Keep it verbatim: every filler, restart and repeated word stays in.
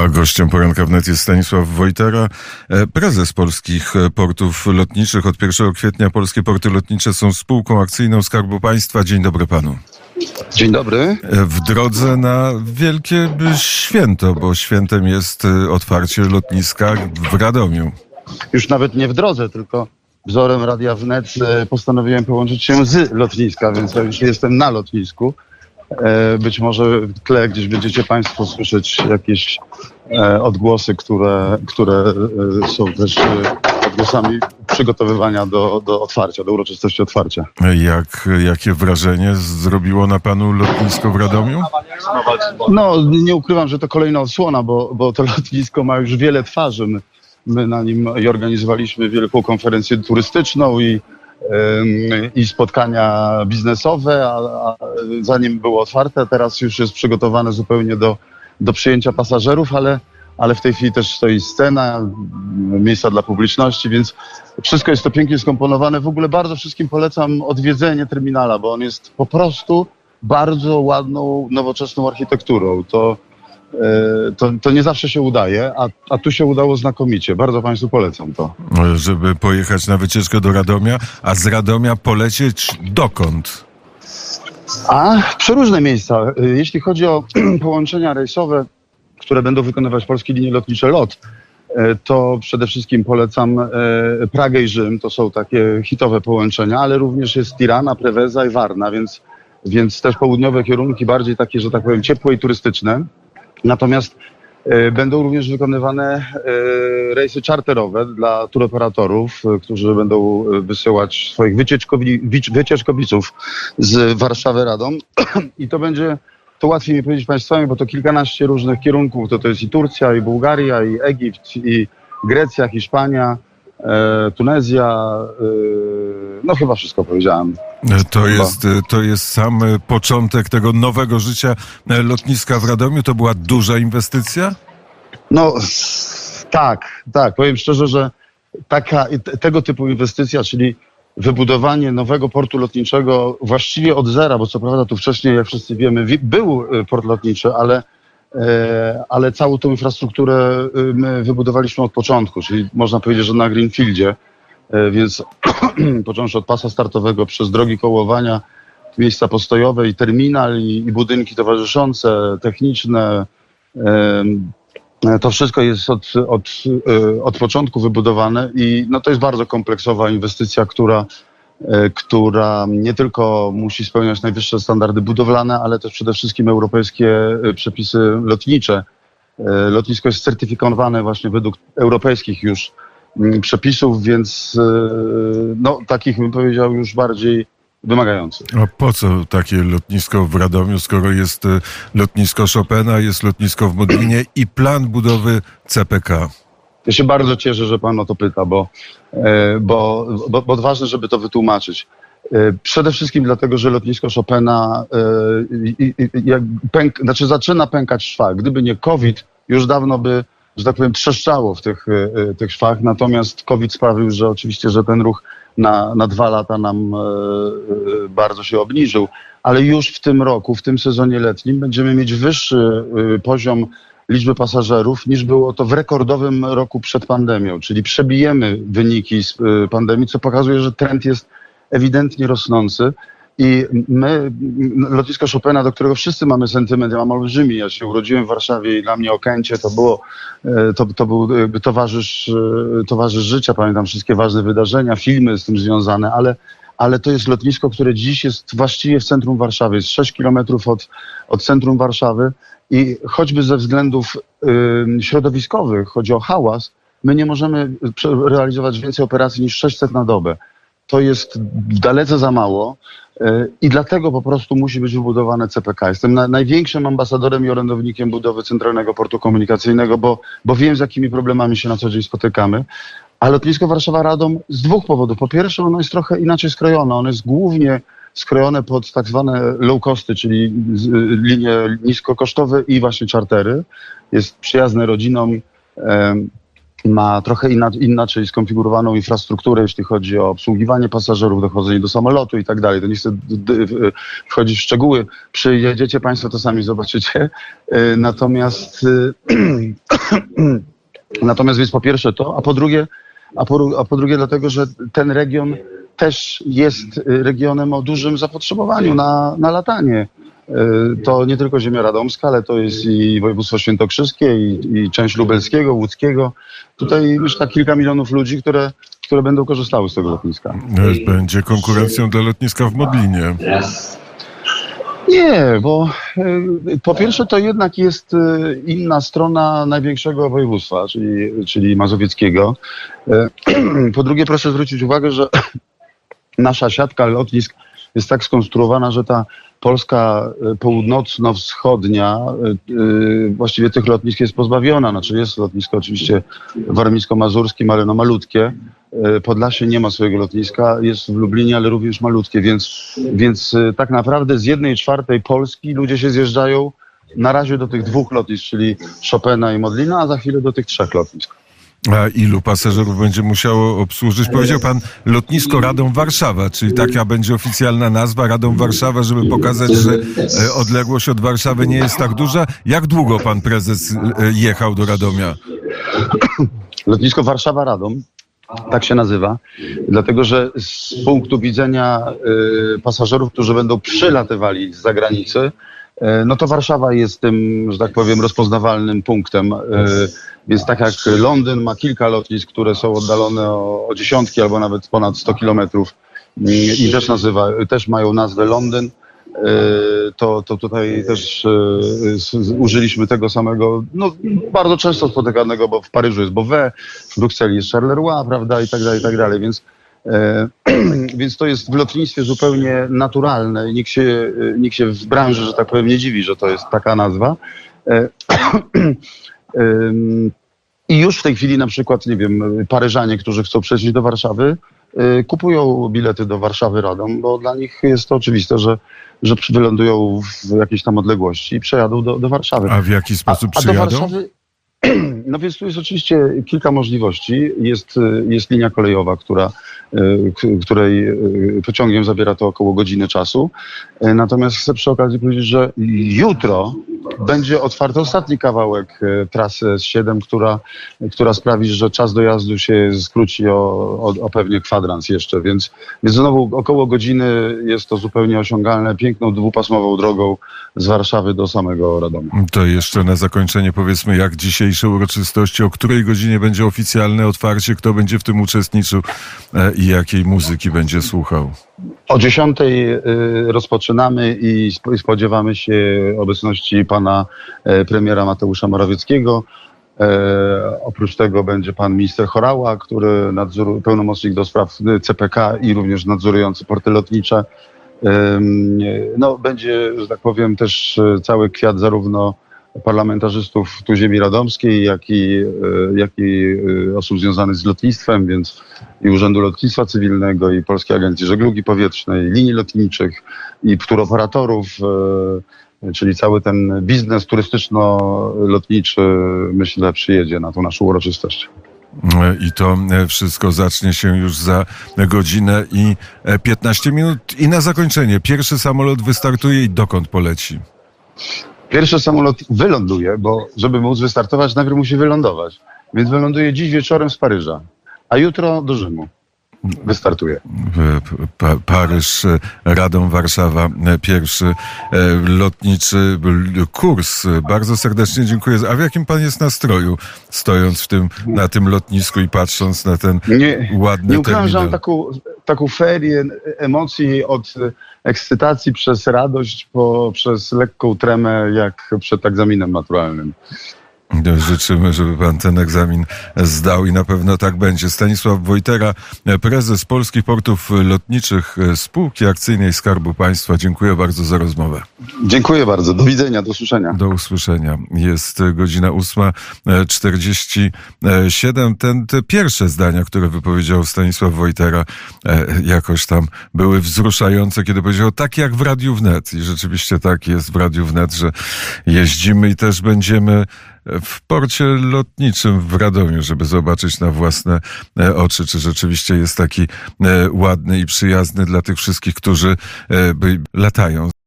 Gościem Poranka Wnet jest Stanisław Wojtera, prezes Polskich Portów Lotniczych. Od pierwszego kwietnia Polskie Porty Lotnicze są spółką akcyjną Skarbu Państwa. Dzień dobry panu. Dzień dobry. W drodze na wielkie święto, bo świętem jest otwarcie lotniska w Radomiu. Już nawet nie w drodze, tylko wzorem Radia Wnet postanowiłem połączyć się z lotniska, więc ja już jestem na lotnisku. Być może w tle gdzieś będziecie państwo słyszeć jakieś odgłosy, które, które są też odgłosami przygotowywania do, do otwarcia, do uroczystości otwarcia. Jak, jakie wrażenie zrobiło na panu lotnisko w Radomiu? No, nie ukrywam, że to kolejna odsłona, bo, bo to lotnisko ma już wiele twarzy. My, my na nim i organizowaliśmy wielką konferencję turystyczną i i spotkania biznesowe, a, a zanim było otwarte, teraz już jest przygotowane zupełnie do, do przyjęcia pasażerów, ale, ale w tej chwili też stoi scena, miejsca dla publiczności, więc wszystko jest to pięknie skomponowane. W ogóle bardzo wszystkim polecam odwiedzenie terminala, bo on jest po prostu bardzo ładną, nowoczesną architekturą. To To, to nie zawsze się udaje, a, a tu się udało znakomicie. Bardzo państwu polecam to. Żeby pojechać na wycieczkę do Radomia, a z Radomia polecieć dokąd? A przeróżne miejsca. Jeśli chodzi o połączenia rejsowe, które będą wykonywać Polskie Linie Lotnicze LOT, to przede wszystkim polecam Pragę i Rzym. To są takie hitowe połączenia, ale również jest Tirana, Preveza i Varna, więc, więc też południowe kierunki, bardziej takie, że tak powiem, ciepłe i turystyczne. Natomiast y, będą również wykonywane y, rejsy czarterowe dla turoperatorów, y, którzy będą wysyłać swoich wycieczkowi, wycieczkowiczów z Warszawy Radom. I to będzie, to łatwiej mi powiedzieć państwami, bo to kilkanaście różnych kierunków. To, to jest i Turcja, i Bułgaria, i Egipt, i Grecja, Hiszpania, y, Tunezja. Y, no chyba wszystko powiedziałem. To jest, to jest sam początek tego nowego życia lotniska w Radomiu. To była duża inwestycja? No tak, tak. Powiem szczerze, że taka, tego typu inwestycja, czyli wybudowanie nowego portu lotniczego właściwie od zera, bo co prawda tu wcześniej, jak wszyscy wiemy, był port lotniczy, ale, ale całą tą infrastrukturę my wybudowaliśmy od początku, czyli można powiedzieć, że na greenfieldzie. Więc począwszy od pasa startowego przez drogi kołowania, miejsca postojowe i terminal i, i budynki towarzyszące, techniczne. To wszystko jest od, od, od początku wybudowane i no to jest bardzo kompleksowa inwestycja, która, która nie tylko musi spełniać najwyższe standardy budowlane, ale też przede wszystkim europejskie przepisy lotnicze. Lotnisko jest certyfikowane właśnie według europejskich już przepisów, więc no takich bym powiedział już bardziej wymagających. A po co takie lotnisko w Radomiu, skoro jest lotnisko Chopina, jest lotnisko w Modlinie i plan budowy C P K? Ja się bardzo cieszę, że pan o to pyta, bo, bo, bo, bo ważne, żeby to wytłumaczyć. Przede wszystkim dlatego, że lotnisko Chopina jak pęk, znaczy zaczyna pękać szwach. Gdyby nie COVID, już dawno by, że tak powiem, trzeszczało w tych, tych szwach. Natomiast COVID sprawił, że oczywiście, że ten ruch na, na dwa lata nam e, bardzo się obniżył. Ale już w tym roku, w tym sezonie letnim będziemy mieć wyższy e, poziom liczby pasażerów niż było to w rekordowym roku przed pandemią. Czyli przebijemy wyniki z e, pandemii, co pokazuje, że trend jest ewidentnie rosnący. I my, lotnisko Chopina, do którego wszyscy mamy sentyment, ja mam olbrzymi, ja się urodziłem w Warszawie i dla mnie Okęcie to było, to, to był towarzysz, towarzysz życia, pamiętam wszystkie ważne wydarzenia, filmy z tym związane, ale, ale to jest lotnisko, które dziś jest właściwie w centrum Warszawy, jest sześć kilometrów od, od centrum Warszawy i choćby ze względów y, środowiskowych, chodzi o hałas, my nie możemy realizować więcej operacji niż sześćset na dobę. To jest dalece za mało i dlatego po prostu musi być wybudowane C P K. Jestem na, największym ambasadorem i orędownikiem budowy Centralnego Portu Komunikacyjnego, bo, bo wiem, z jakimi problemami się na co dzień spotykamy. A lotnisko Warszawa-Radom z dwóch powodów. Po pierwsze, ono jest trochę inaczej skrojone. Ono jest głównie skrojone pod tak zwane low costy, czyli linie niskokosztowe i właśnie czartery. Jest przyjazne rodzinom. Ma trochę inaczej skonfigurowaną infrastrukturę, jeśli chodzi o obsługiwanie pasażerów, dochodzenie do samolotu i tak dalej. To nie chcę wchodzić w szczegóły. Przyjedziecie państwo, to sami zobaczycie. Natomiast Natomiast więc po pierwsze to, a po drugie, a po, a po drugie dlatego, że ten region też jest regionem o dużym zapotrzebowaniu na, na latanie. To nie tylko ziemia radomska, ale to jest i województwo świętokrzyskie, i, i część lubelskiego, łódzkiego. Tutaj myślę kilka milionów ludzi, które, które będą korzystały z tego lotniska. Będzie konkurencją dla lotniska w Modlinie. Nie, bo y, po pierwsze to jednak jest y, inna strona największego województwa, czyli, czyli mazowieckiego. Y, po drugie proszę zwrócić uwagę, że nasza siatka lotnisk jest tak skonstruowana, że ta Polska północno-wschodnia y, właściwie tych lotnisk jest pozbawiona. Znaczy jest lotnisko oczywiście warmińsko-mazurskim, ale no malutkie. Podlasie nie ma swojego lotniska, jest w Lublinie, ale również malutkie, więc, więc tak naprawdę z jednej czwartej Polski ludzie się zjeżdżają na razie do tych dwóch lotnisk, czyli Chopina i Modlina, a za chwilę do tych trzech lotnisk. A ilu pasażerów będzie musiało obsłużyć? Powiedział pan lotnisko Radom-Warszawa, czyli taka będzie oficjalna nazwa Radom-Warszawa, żeby pokazać, że odległość od Warszawy nie jest tak duża. Jak długo pan prezes jechał do Radomia? Lotnisko Warszawa-Radom. Tak się nazywa, dlatego że z punktu widzenia y, pasażerów, którzy będą przylatywali z zagranicy, y, no to Warszawa jest tym, że tak powiem, rozpoznawalnym punktem. Y, więc tak jak Londyn ma kilka lotnisk, które są oddalone o, o dziesiątki albo nawet ponad sto kilometrów y, i też, nazywa, też mają nazwę Londyn, To, to tutaj też y, użyliśmy tego samego, no bardzo często spotykanego, bo w Paryżu jest Beauvais, w Brukseli jest Charleroi, prawda, i tak dalej, i tak dalej, więc, e, więc to jest w lotnictwie zupełnie naturalne. Nikt się, nikt się w branży, że tak powiem, nie dziwi, że to jest taka nazwa. E, e, I już w tej chwili na przykład, nie wiem, Paryżanie, którzy chcą przejść do Warszawy, e, kupują bilety do Warszawy-Radom, bo dla nich jest to oczywiste, że że wylądują w jakiejś tam odległości i przejadą do, do Warszawy. A w jaki sposób a, a przyjadą? Do Warszawy, no więc tu jest oczywiście kilka możliwości. Jest, jest linia kolejowa, która, której pociągiem zabiera to około godziny czasu. Natomiast chcę przy okazji powiedzieć, że jutro będzie otwarty ostatni kawałek trasy S siedem, która, która sprawi, że czas dojazdu się skróci o, o, o pewnie kwadrans jeszcze, więc, więc znowu około godziny jest to zupełnie osiągalne, piękną dwupasmową drogą z Warszawy do samego Radomia. To jeszcze na zakończenie powiedzmy, jak dzisiejsze uroczystości, o której godzinie będzie oficjalne otwarcie, kto będzie w tym uczestniczył e, i jakiej muzyki będzie słuchał? O dziesiątej y, rozpoczynamy i spodziewamy się obecności pana y, premiera Mateusza Morawieckiego. E, oprócz tego będzie pan minister Horała, który nadzór, pełnomocnik do spraw C P K i również nadzorujący porty lotnicze. E, no, będzie, że tak powiem, też cały kwiat zarówno parlamentarzystów tu ziemi radomskiej, jak i, jak i osób związanych z lotnictwem, więc i Urzędu Lotnictwa Cywilnego, i Polskiej Agencji Żeglugi Powietrznej, linii lotniczych, i turoperatorów, czyli cały ten biznes turystyczno-lotniczy, myślę, przyjedzie na tą naszą uroczystość. I to wszystko zacznie się już za godzinę i piętnaście minut. I na zakończenie, pierwszy samolot wystartuje i dokąd poleci? Pierwszy samolot wyląduje, bo żeby móc wystartować, najpierw musi wylądować. Więc wyląduje dziś wieczorem z Paryża, a jutro do Rzymu wystartuje. Pa- Paryż, Radom, Warszawa, pierwszy lotniczy kurs. Bardzo serdecznie dziękuję. A w jakim pan jest nastroju, stojąc w tym, na tym lotnisku i patrząc na ten nie, ładny nie ukrywam, że terminal? mam taką, taką ferię emocji od ekscytacji przez radość, po, przez lekką tremę, jak przed egzaminem maturalnym. Życzymy, żeby pan ten egzamin zdał i na pewno tak będzie. Stanisław Wojtera, prezes Polskich Portów Lotniczych Spółki Akcyjnej Skarbu Państwa. Dziękuję bardzo za rozmowę. Dziękuję bardzo. Do widzenia, do usłyszenia. Do usłyszenia. Jest godzina ósma czterdzieści siedem. Ten, te pierwsze zdania, które wypowiedział Stanisław Wojtera, jakoś tam były wzruszające, kiedy powiedział tak jak w Radiu Wnet. I rzeczywiście tak jest w Radiu Wnet, że jeździmy i też będziemy w porcie lotniczym w Radomiu, żeby zobaczyć na własne oczy, czy rzeczywiście jest taki ładny i przyjazny dla tych wszystkich, którzy latają.